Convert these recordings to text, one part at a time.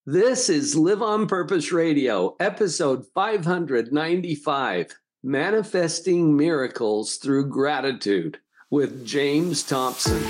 This is Live on Purpose Radio, episode 595, Manifesting Miracles Through Gratitude with James Thompson.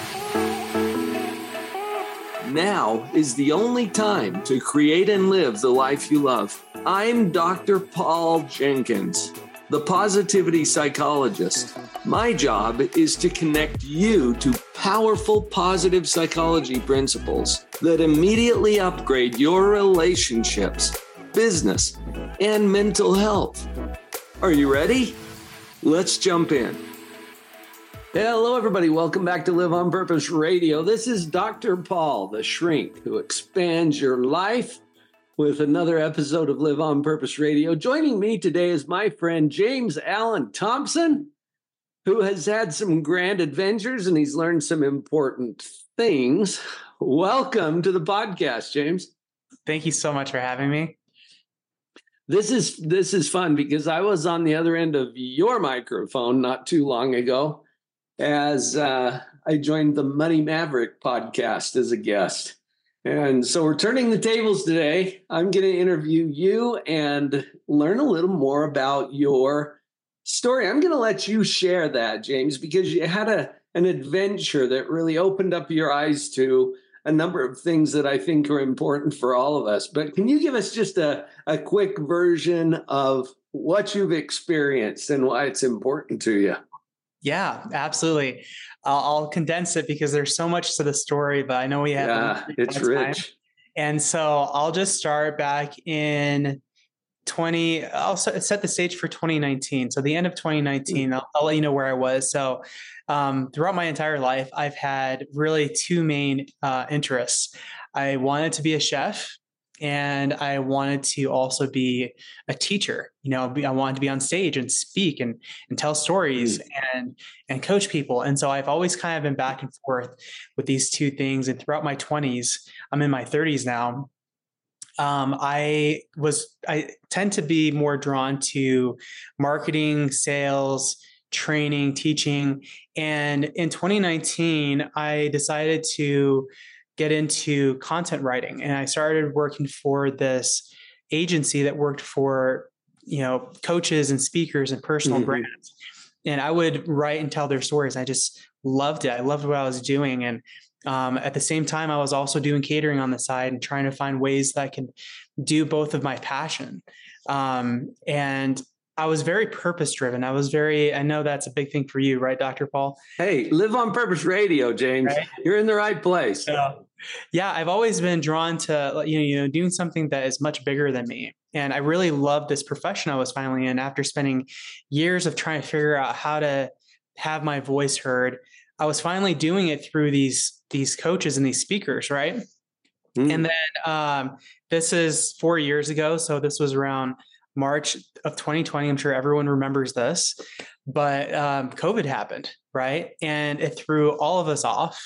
Now is the only time to create and live the life you love. I'm Dr. Paul Jenkins, the positivity psychologist. My job is to connect you to powerful positive psychology principles that immediately upgrade your relationships, business, and mental health. Are you ready? Let's jump in. Hello, everybody. Welcome back to Live on Purpose Radio. This is Dr. Paul, the shrink who expands your life, with another episode of Live on Purpose Radio. Joining me today is my friend James Allen Thompson, who has had some grand adventures and he's learned some important things. Welcome to the podcast, James. Thank you so much for having me. This is fun because I was on the other end of your microphone not too long ago as I joined the Money Maverick podcast as a guest. And so we're turning the tables today. I'm going to interview you and learn a little more about your story. I'm going to let you share that, James, because you had an adventure that really opened up your eyes to a number of things that I think are important for all of us. But can you give us just a quick version of what you've experienced and why it's important to you? Yeah, absolutely. I'll condense it because there's so much to the story, but I know we have. Yeah, it's rich. Time. And so I'll just start back in I'll set the stage for 2019. So the end of 2019, I'll let you know where I was. So throughout my entire life, I've had really two main interests. I wanted to be a chef and I wanted to also be a teacher. I wanted to be on stage and speak and tell stories and coach people. And so I've always kind of been back and forth with these two things. And throughout my 20s, I'm in my 30s now. I tend to be more drawn to marketing, sales, training, teaching. And in 2019, I decided to get into content writing. And I started working for this agency that worked for, coaches and speakers and personal brands. And I would write and tell their stories. I just loved it. I loved what I was doing. And at the same time, I was also doing catering on the side and trying to find ways that I can do both of my passion. And I was very purpose driven. I know that's a big thing for you, right, Dr. Paul? Hey, Live on Purpose Radio, James. Right? You're in the right place. Yeah, I've always been drawn to, doing something that is much bigger than me. And I really love this profession I was finally in after spending years of trying to figure out how to have my voice heard. I was finally doing it through these coaches and these speakers, right? And then this is 4 years ago. So this was around March of 2020. I'm sure everyone remembers this, but COVID happened, right? And it threw all of us off.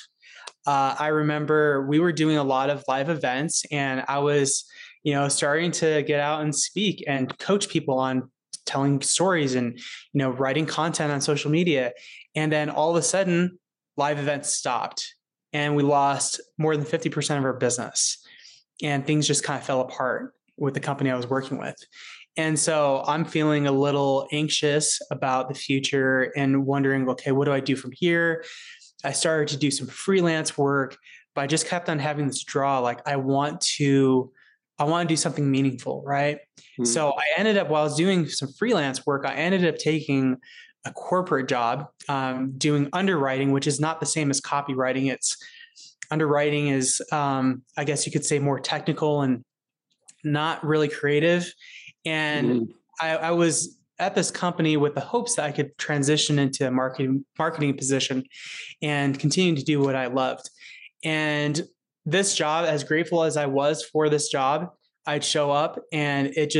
I remember we were doing a lot of live events and I was, starting to get out and speak and coach people on telling stories and, writing content on social media. And then all of a sudden, live events stopped and we lost more than 50% of our business and things just kind of fell apart with the company I was working with. And so I'm feeling a little anxious about the future and wondering, okay, what do I do from here? I started to do some freelance work, but I just kept on having this draw. Like I want to do something meaningful. Right. So I ended up, while I was doing some freelance work, I ended up taking a corporate job, doing underwriting, which is not the same as copywriting. Underwriting is, I guess you could say, more technical and not really creative. And I was at this company with the hopes that I could transition into a marketing position and continue to do what I loved. And this job, as grateful as I was for this job, I'd show up and it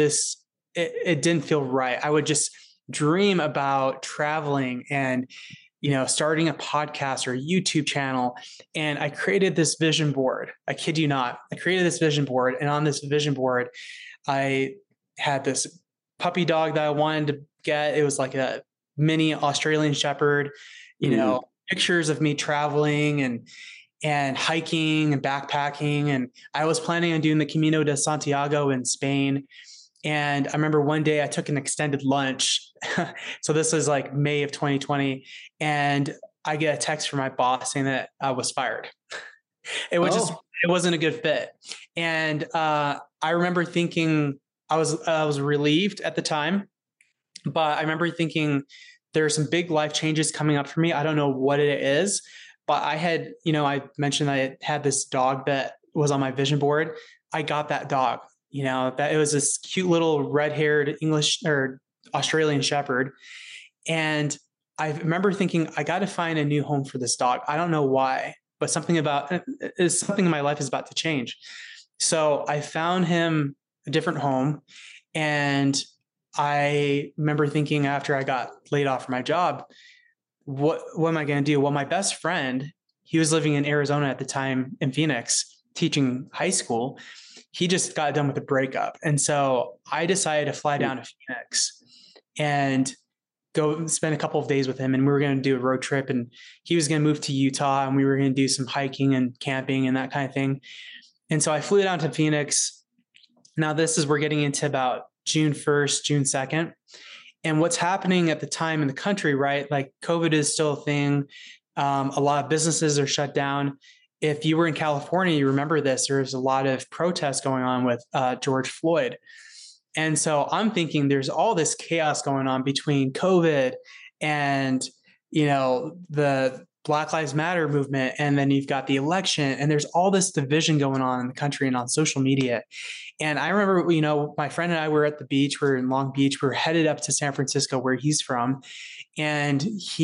didn't feel right. I would just dream about traveling and, starting a podcast or a YouTube channel. And I created this vision board. I kid you not. I created this vision board. And on this vision board, I had this puppy dog that I wanted to get. It was like a mini Australian Shepherd, pictures of me traveling and hiking and backpacking. And I was planning on doing the Camino de Santiago in Spain. And I remember one day I took an extended lunch. So this was like May of 2020. And I get a text from my boss saying that I was fired. It wasn't a good fit. And I remember thinking I was relieved at the time, but I remember thinking there are some big life changes coming up for me. I don't know what it is, but I had, I mentioned I had this dog that was on my vision board. I got that dog, that it was this cute little red-haired English or Australian shepherd. And I remember thinking, I got to find a new home for this dog. I don't know why, but something in my life is about to change. So I found him a different home. And I remember thinking after I got laid off from my job, what am I going to do? Well, my best friend, he was living in Arizona at the time in Phoenix, teaching high school. He just got done with a breakup. And so I decided to fly down to Phoenix and go spend a couple of days with him. And we were going to do a road trip, and he was going to move to Utah, and we were going to do some hiking and camping and that kind of thing. And so I flew down to Phoenix. Now we're getting into about June 1st, June 2nd. And what's happening at the time in the country, right? Like COVID is still a thing. A lot of businesses are shut down. If you were in California, you remember this, there was a lot of protests going on with George Floyd. And so I'm thinking there's all this chaos going on between COVID and, the Black Lives Matter movement. And then you've got the election, and there's all this division going on in the country and on social media. And I remember, my friend and I were at the beach. We're in Long Beach. We're headed up to San Francisco, where he's from. And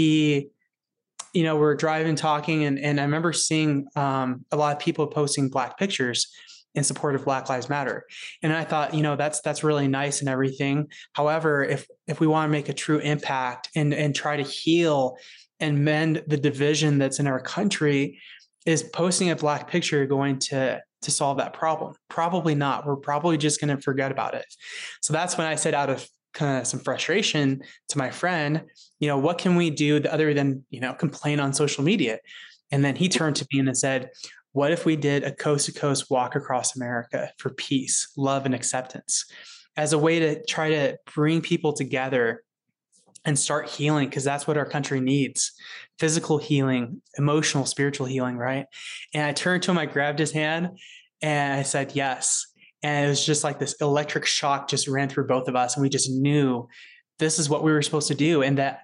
we're driving, talking. And I remember seeing a lot of people posting Black pictures in support of Black Lives Matter. And I thought, that's really nice and everything. However, if we want to make a true impact and try to heal and mend the division that's in our country, is posting a Black picture going to solve that problem? Probably not. We're probably just going to forget about it. So that's when I said, out of kind of some frustration to my friend, what can we do other than, complain on social media? And then he turned to me and said, what if we did a coast to coast walk across America for peace, love, and acceptance, as a way to try to bring people together and start healing? Because that's what our country needs: physical healing, emotional, spiritual healing, right? And I turned to him, I grabbed his hand, and I said, yes. And it was just like this electric shock just ran through both of us. And we just knew this is what we were supposed to do. And that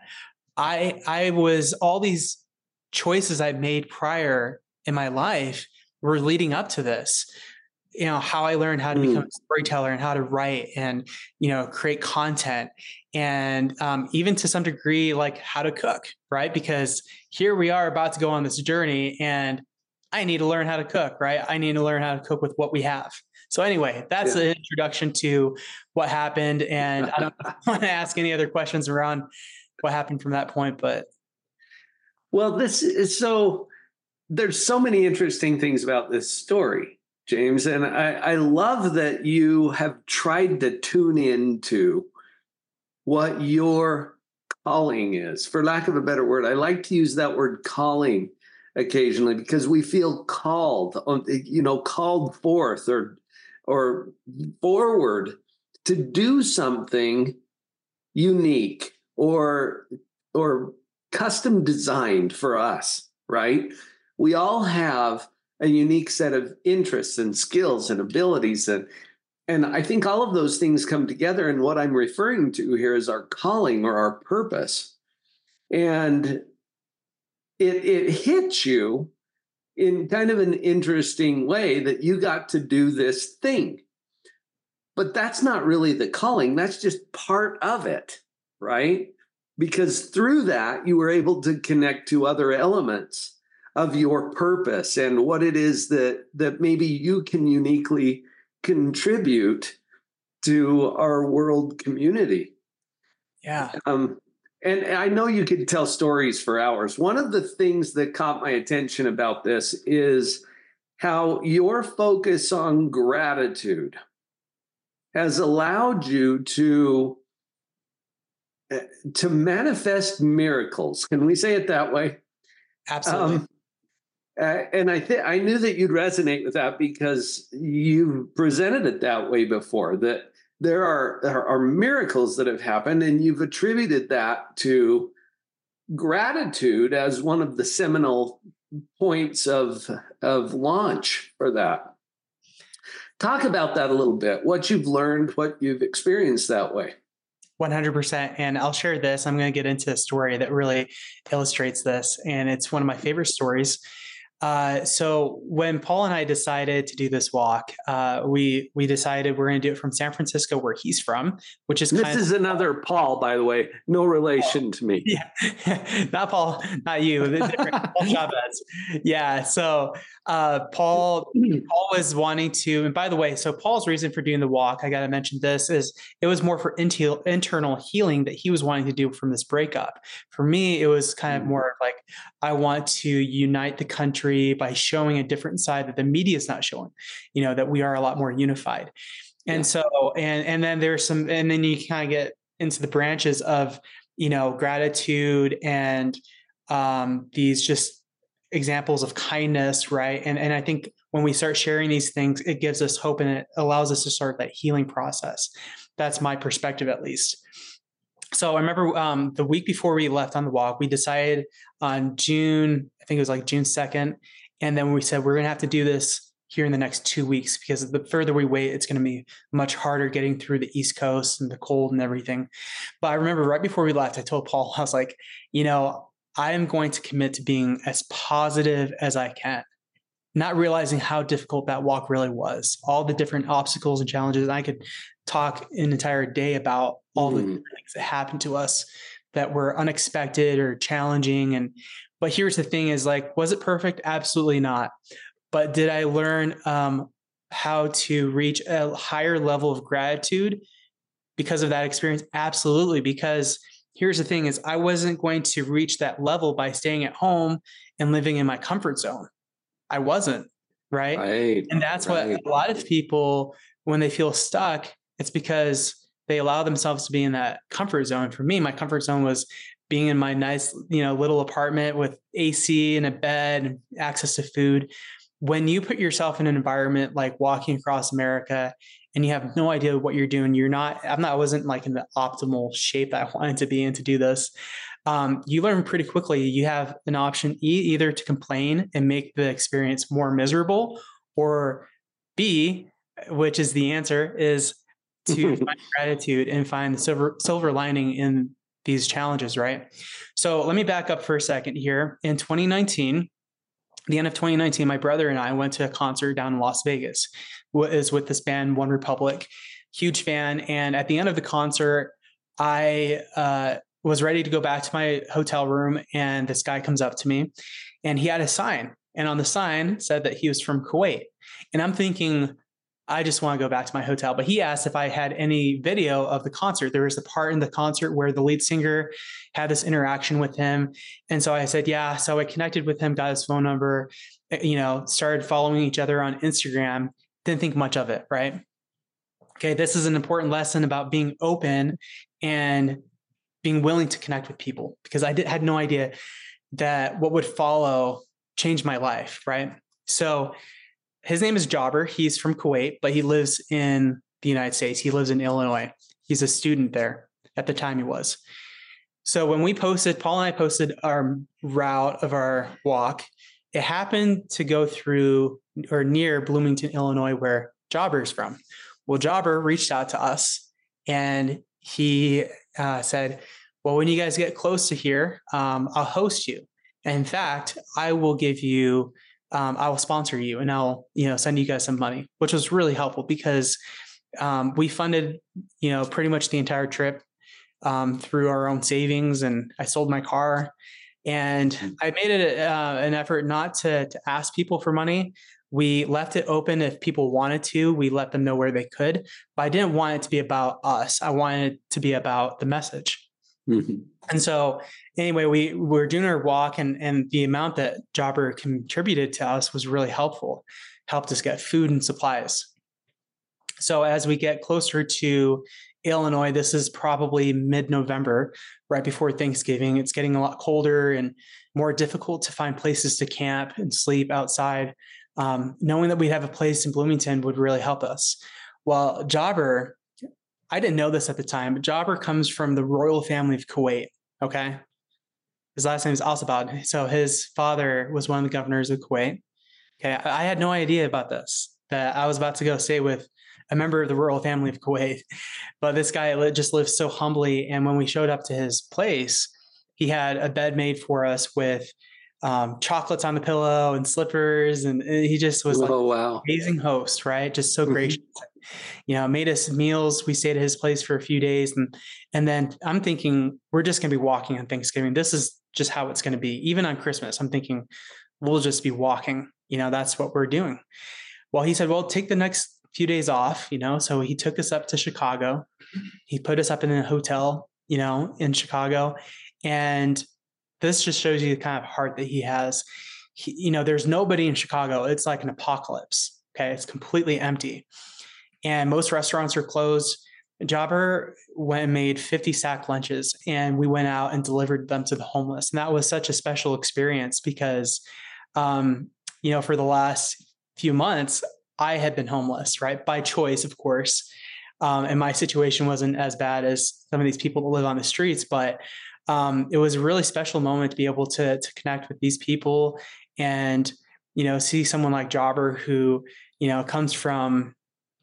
I was, all these choices I made prior in my life were leading up to this. How I learned how to become a storyteller and how to write and, create content, and even to some degree, like how to cook, right? Because here we are about to go on this journey, and I need to learn how to cook, right? I need to learn how to cook with what we have. So anyway, that's an introduction to what happened. And I don't want to ask any other questions around what happened from that point, but. Well, this is there's so many interesting things about this story, James. And I love that you have tried to tune into what your calling is, for lack of a better word. I like to use that word calling occasionally, because we feel called, called forth or forward to do something unique or custom designed for us, right? We all have a unique set of interests and skills and abilities. And I think all of those things come together. And what I'm referring to here is our calling or our purpose. And it hits you in kind of an interesting way that you got to do this thing. But that's not really the calling. That's just part of it, right? Because through that, you were able to connect to other elements of your purpose and what it is that maybe you can uniquely contribute to our world community. Yeah. And I know you could tell stories for hours. One of the things that caught my attention about this is how your focus on gratitude has allowed you to manifest miracles. Can we say it that way? Absolutely. And I knew that you'd resonate with that because you've presented it that way before, that there are miracles that have happened, and you've attributed that to gratitude as one of the seminal points of launch for that. Talk about that a little bit, what you've learned, what you've experienced that way. 100%. And I'll share this. I'm going to get into a story that really illustrates this. And it's one of my favorite stories. So when Paul and I decided to do this walk, we decided we're going to do it from San Francisco, where he's from, which is this is another Paul, by the way, no relation to me. Yeah, not Paul, not you, Paul Chavez. Yeah. So Paul was wanting to, and by the way, so Paul's reason for doing the walk, I got to mention this, is it was more for internal healing that he was wanting to do from this breakup. For me, it was kind of more like, I want to unite the country by showing a different side that the media is not showing, that we are a lot more unified. And so, and then there's some, and then you kind of get into the branches of, gratitude and these just examples of kindness, right? And I think when we start sharing these things, it gives us hope and it allows us to start that healing process. That's my perspective, at least. So I remember the week before we left on the walk, we decided on June, I think it was like June 2nd. And then we said, we're going to have to do this here in the next 2 weeks, because the further we wait, it's going to be much harder getting through the East Coast and the cold and everything. But I remember right before we left, I told Paul, I was like, I am going to commit to being as positive as I can, not realizing how difficult that walk really was, all the different obstacles and challenges. And I could talk an entire day about all the things that happened to us that were unexpected or challenging. But here's the thing is, like, was it perfect? Absolutely not. But did I learn how to reach a higher level of gratitude because of that experience? Absolutely. Because here's the thing is, I wasn't going to reach that level by staying at home and living in my comfort zone. I wasn't, right? And that's what a lot of people, when they feel stuck, it's because they allow themselves to be in that comfort zone. For me, my comfort zone was being in my nice, little apartment with AC and a bed and access to food. When you put yourself in an environment like walking across America and you have no idea what you're doing, I wasn't like in the optimal shape that I wanted to be in to do this. You learn pretty quickly. You have an option either to complain and make the experience more miserable, or B, which is the answer, is to find gratitude and find the silver lining in these challenges, right? So let me back up for a second here. In 2019, the end of 2019, my brother and I went to a concert down in Las Vegas. Is with this band, One Republic. Huge fan. And at the end of the concert, I was ready to go back to my hotel room, and this guy comes up to me, and he had a sign. And on the sign said that he was from Kuwait. And I'm thinking, I just want to go back to my hotel. But he asked if I had any video of the concert. There was a part in the concert where the lead singer had this interaction with him. And so I said, yeah. So I connected with him, got his phone number, started following each other on Instagram. Didn't think much of it, right? Okay, this is an important lesson about being open and being willing to connect with people, because I had no idea that what would follow changed my life, right? So his name is Jabber. He's from Kuwait, but he lives in the United States. He lives in Illinois. He's a student there. At the time he was. So when Paul and I posted our route of our walk, it happened to go through or near Bloomington, Illinois, where Jabber is from. Well, Jabber reached out to us and he said, well, when you guys get close to here, I'll host you. And in fact, I will give you, I will sponsor you, and I'll, send you guys some money, which was really helpful because we funded, pretty much the entire trip through our own savings, and I sold my car. And I made it an effort not to ask people for money. We left it open. If people wanted to, we let them know where they could, but I didn't want it to be about us. I wanted it to be about the message. Mm-hmm. And so anyway, we were doing our walk, and the amount that Jabber contributed to us was really helpful, helped us get food and supplies. So as we get closer to Illinois, this is probably mid-November, right before Thanksgiving. It's getting a lot colder and more difficult to find places to camp and sleep outside. Knowing that we'd have a place in Bloomington would really help us. Well, Jobber, I didn't know this at the time, but Jobber comes from the royal family of Kuwait. Okay. His last name is Al-Sabad. So his father was one of the governors of Kuwait. Okay. I had no idea about this, that I was about to go stay with a member of the royal family of Kuwait. But this guy just lives so humbly. And when we showed up to his place, he had a bed made for us with chocolates on the pillow and slippers. And he just was wow. Amazing host, right? Just so gracious. Made us meals. We stayed at his place for a few days. And then I'm thinking, we're just going to be walking on Thanksgiving. This is just how it's going to be. Even on Christmas, I'm thinking we'll just be walking. That's what we're doing. Well, he said, well, take the next few days off, so he took us up to Chicago. He put us up in a hotel, in Chicago. And this just shows you the kind of heart that he has. There's nobody in Chicago. It's like an apocalypse. Okay. It's completely empty. And most restaurants are closed. Jobber went and made 50 sack lunches, and we went out and delivered them to the homeless. And that was such a special experience because, for the last few months, I had been homeless, right? By choice, of course. And my situation wasn't as bad as some of these people that live on the streets, but it was a really special moment to be able to connect with these people and, see someone like Jobber who, comes from,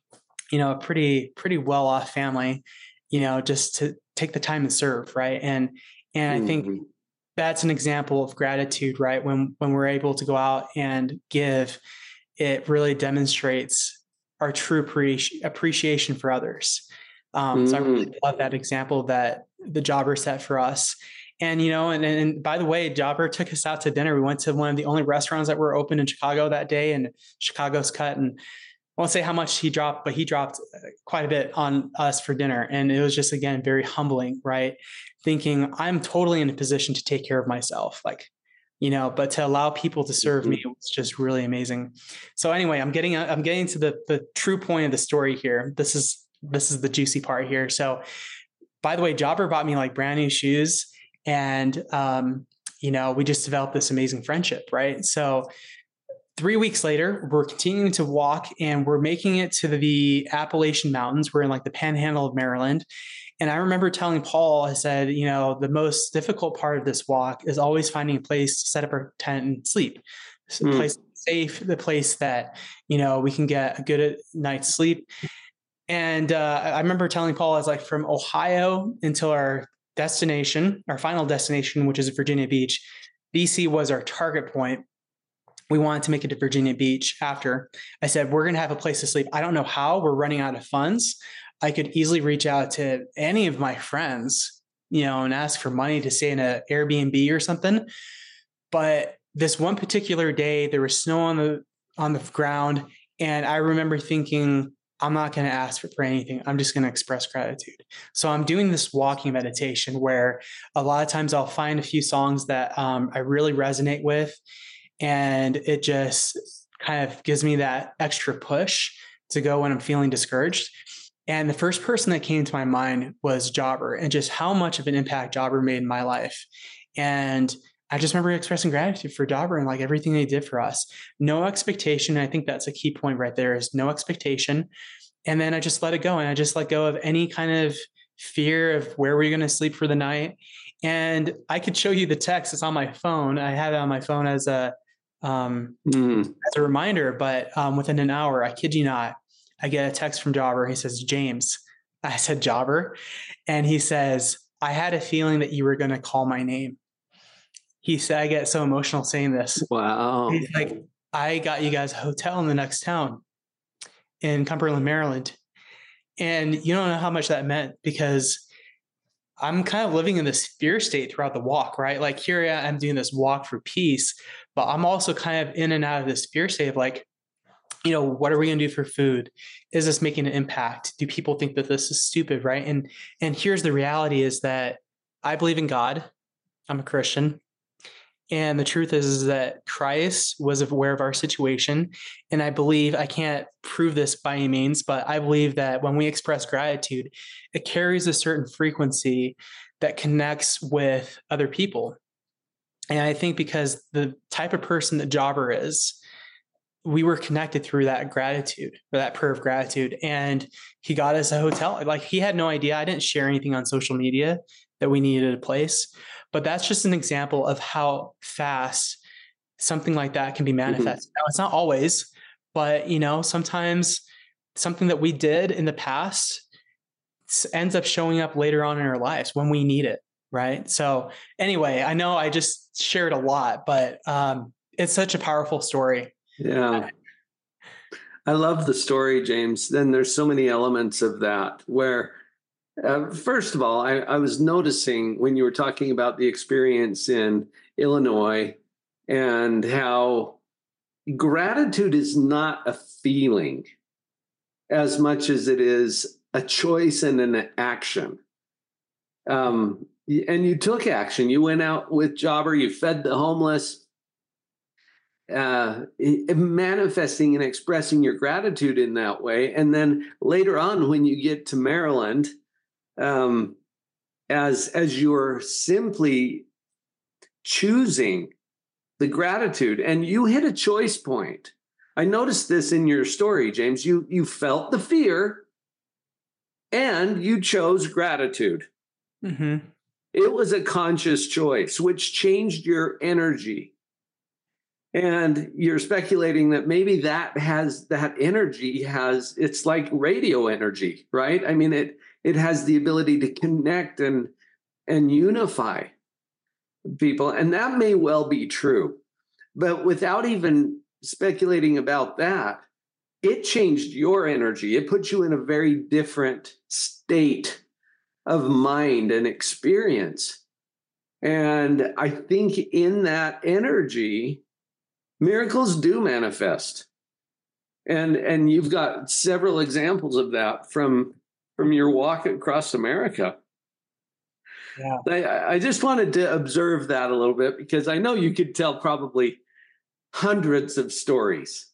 a pretty well-off family, just to take the time and serve. Right. And I think that's an example of gratitude, right? When we're able to go out and give, it really demonstrates our true appreciation for others. So I really love that example that the Jobber set for us. And, and by the way, Jobber took us out to dinner. We went to one of the only restaurants that were open in Chicago that day, and Chicago's cut. And I won't say how much he dropped, but he dropped quite a bit on us for dinner. And it was just, again, very humbling, right? Thinking I'm totally in a position to take care of myself. But to allow people to serve me was just really amazing. So anyway, I'm getting to the true point of the story here. This is the juicy part here. So by the way, Jobber bought me like brand new shoes, and we just developed this amazing friendship, right? So 3 weeks later, we're continuing to walk, and we're making it to the Appalachian Mountains. We're in like the panhandle of Maryland. And I remember telling Paul, I said, the most difficult part of this walk is always finding a place to set up our tent and sleep. A place safe, the place that, we can get a good night's sleep. And I remember telling Paul, I was like, from Ohio until our final destination, which is Virginia Beach, BC was our target point. We wanted to make it to Virginia Beach after. I said, we're going to have a place to sleep. I don't know how. We're running out of funds. I could easily reach out to any of my friends, and ask for money to stay in an Airbnb or something. But this one particular day, there was snow on the ground. And I remember thinking, I'm not going to ask for anything. I'm just going to express gratitude. So I'm doing this walking meditation where a lot of times I'll find a few songs that I really resonate with. And it just kind of gives me that extra push to go when I'm feeling discouraged. And the first person that came to my mind was Jobber, and just how much of an impact Jobber made in my life. And I just remember expressing gratitude for Jobber and like everything they did for us. No expectation. I think that's a key point right there, is no expectation. And then I just let it go. And I just let go of any kind of fear of where we're going to sleep for the night. And I could show you the text. It's on my phone. I have it on my phone as a reminder, but within an hour, I kid you not, I get a text from Jobber. He says, James. I said, Jobber. And he says, I had a feeling that you were going to call my name. He said, I get so emotional saying this. Wow. He's like, I got you guys a hotel in the next town in Cumberland, Maryland. And you don't know how much that meant, because I'm kind of living in this fear state throughout the walk, right? Like here I'm doing this walk for peace, but I'm also kind of in and out of this fear state of like, what are we going to do for food? Is this making an impact? Do people think that this is stupid? Right. And here's the reality is that I believe in God. I'm a Christian. And the truth is that Christ was aware of our situation. And I believe, I can't prove this by any means, but I believe that when we express gratitude, it carries a certain frequency that connects with other people. And I think because the type of person that Jobber is, we were connected through that gratitude, or that prayer of gratitude. And he got us a hotel. Like, he had no idea. I didn't share anything on social media that we needed a place. But that's just an example of how fast something like that can be manifested. Now, it's not always, but sometimes something that we did in the past ends up showing up later on in our lives when we need it. Right. So anyway, I know I just shared a lot, but it's such a powerful story. Yeah. I love the story, James. Then there's so many elements of that where, first of all, I was noticing when you were talking about the experience in Illinois and how gratitude is not a feeling as much as it is a choice and an action. And you took action. You went out with Jobber, you fed the homeless, manifesting and expressing your gratitude in that way. And then later on, when you get to Maryland, as you're simply choosing the gratitude, and you hit a choice point. I noticed this in your story, James. You felt the fear and you chose gratitude. Mm-hmm. It was a conscious choice, which changed your energy. And you're speculating that maybe that energy it's like radio energy, right? I mean, it has the ability to connect and unify people. And that may well be true. But without even speculating about that, it changed your energy. It put you in a very different state of mind and experience. And I think in that energy, miracles do manifest. And you've got several examples of that from your walk across America. Yeah. I just wanted to observe that a little bit, because I know you could tell probably hundreds of stories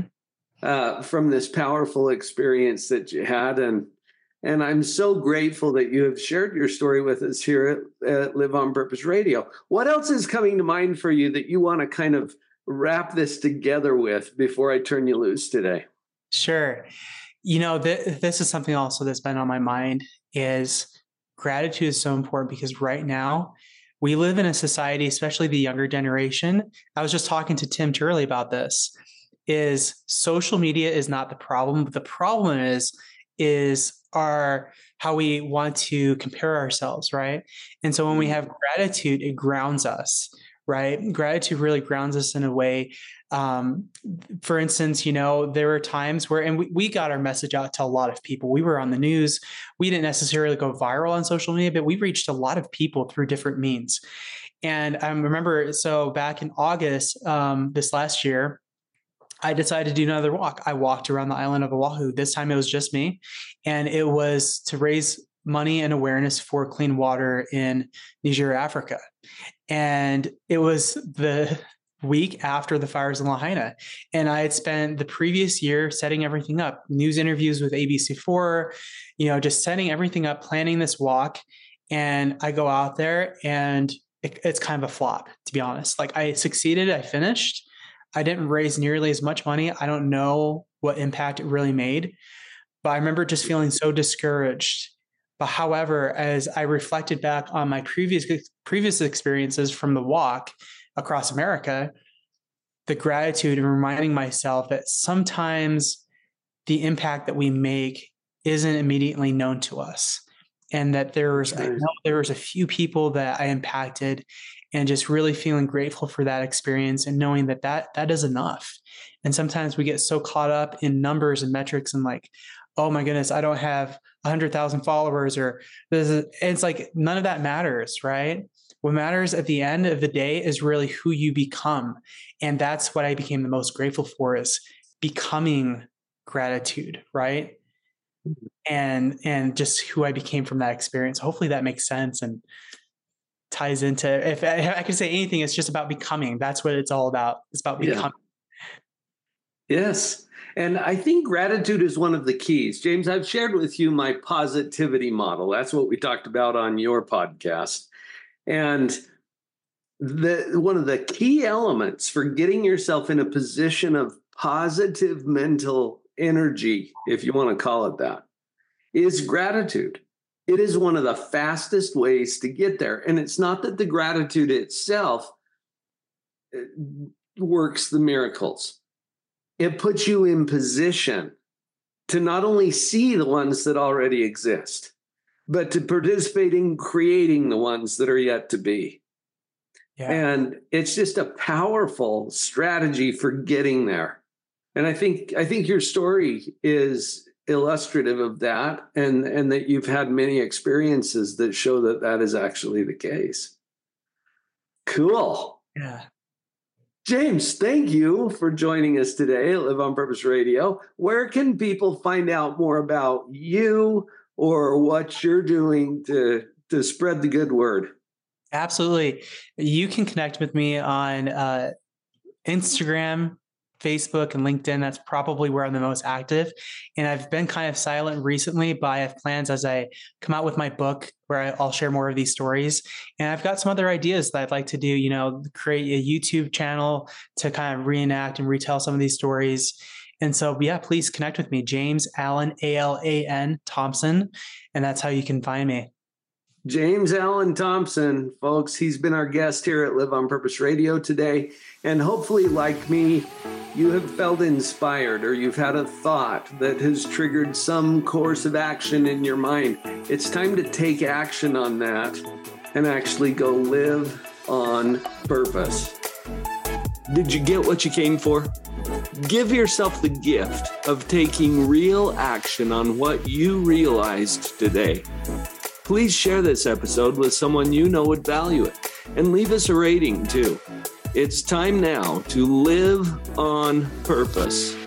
from this powerful experience that you had. And I'm so grateful that you have shared your story with us here at Live on Purpose Radio. What else is coming to mind for you that you want to kind of wrap this together with before I turn you loose today? Sure. This is something also that's been on my mind, is gratitude is so important, because right now we live in a society, especially the younger generation. I was just talking to Tim Turley about this, is social media is not the problem. But the problem is how we want to compare ourselves, right? And so when we have gratitude, it grounds us, right? Gratitude really grounds us in a way. For instance, there were times where, and we got our message out to a lot of people. We were on the news. We didn't necessarily go viral on social media, but we reached a lot of people through different means. And I remember, so back in August, this last year, I decided to do another walk. I walked around the island of Oahu. This time it was just me. And it was to raise money and awareness for clean water in Niger, Africa. And it was the week after the fires in Lahaina. And I had spent the previous year setting everything up, news interviews with ABC4, just setting everything up, planning this walk. And I go out there and it's kind of a flop, to be honest. Like, I succeeded, I finished. I didn't raise nearly as much money. I don't know what impact it really made, but I remember just feeling so discouraged. But however, as I reflected back on my previous experiences from the walk across America, the gratitude and reminding myself that sometimes the impact that we make isn't immediately known to us. And that there was a few people that I impacted, and just really feeling grateful for that experience and knowing that is enough. And sometimes we get so caught up in numbers and metrics and like, oh my goodness, I don't have 100,000 followers, or it's like, none of that matters, right? What matters at the end of the day is really who you become. And that's what I became the most grateful for, is becoming gratitude, right? And just who I became from that experience. Hopefully that makes sense. And ties into, if I could say anything, it's just about becoming. That's what it's all about. It's about becoming. Yes. And I think gratitude is one of the keys. James, I've shared with you my positivity model. That's what we talked about on your podcast. And one of the key elements for getting yourself in a position of positive mental energy, if you want to call it that, is gratitude. It is one of the fastest ways to get there. And it's not that the gratitude itself works the miracles. It puts you in position to not only see the ones that already exist, but to participate in creating the ones that are yet to be. Yeah. And it's just a powerful strategy for getting there. And I think your story is illustrative of that, and that you've had many experiences that show that that is actually the case. Cool. Yeah. James, thank you for joining us today at Live on Purpose Radio. Where can people find out more about you or what you're doing to spread the good word? Absolutely. You can connect with me on Instagram, Facebook, and LinkedIn. That's probably where I'm the most active. And I've been kind of silent recently, but I have plans as I come out with my book where I'll share more of these stories. And I've got some other ideas that I'd like to do, create a YouTube channel to kind of reenact and retell some of these stories. And so, yeah, please connect with me, James Allen, Alan Thompson. And that's how you can find me. James Allen Thompson, folks, he's been our guest here at Live on Purpose Radio today. And hopefully, like me, you have felt inspired, or you've had a thought that has triggered some course of action in your mind. It's time to take action on that and actually go live on purpose. Did you get what you came for? Give yourself the gift of taking real action on what you realized today. Please share this episode with someone you know would value it, and leave us a rating too. It's time now to live on purpose.